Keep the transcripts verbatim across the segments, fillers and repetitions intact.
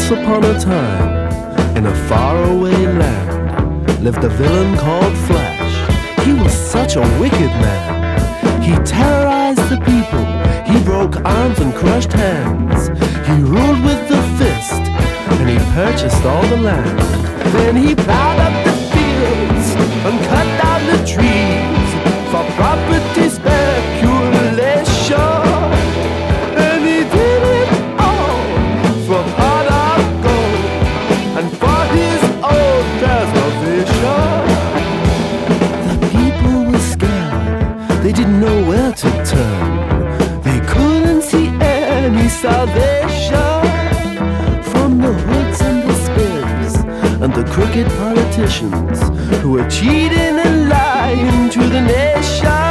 Once upon a time, in a faraway land, lived a villain called Flash. He was such a wicked man. He terrorized the people. He broke arms and crushed hands. He ruled with the fist, and he purchased all the land. Then he plowed up the fields and cut down the trees for property speculation. And he did it all for pot of gold and for his own preservation. The people were scared. They didn't know where to turn. They couldn't see any salvation from the hoods and the spirs and the crooked politicians who were cheating and lying to the nation.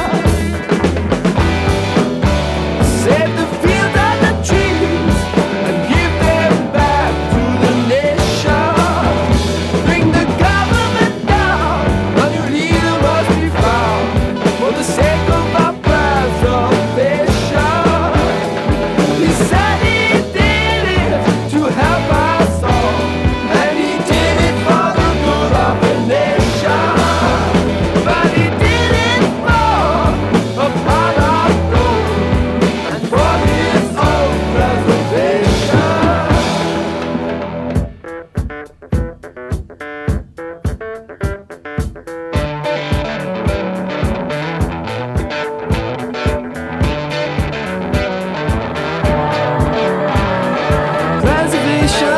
Save the fields and the trees and give them back to the nation. Bring the government down, a new leader must be found for the sake of our preservation. He said he did it to help us all, and he did it for the good of the nation. But he did it for a pot of gold and for his own preservation. Preservation,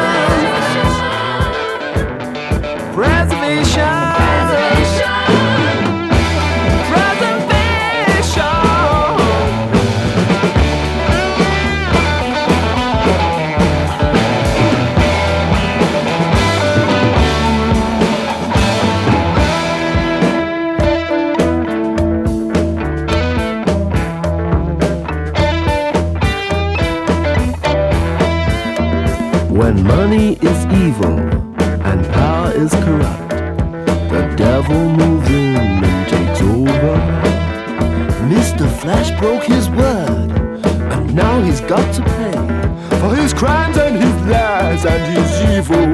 preservation, When money is evil and power is corrupt, the devil moves in and takes over. Mister Flash broke his word, and now he's got to pay for his crimes and his lies and his evil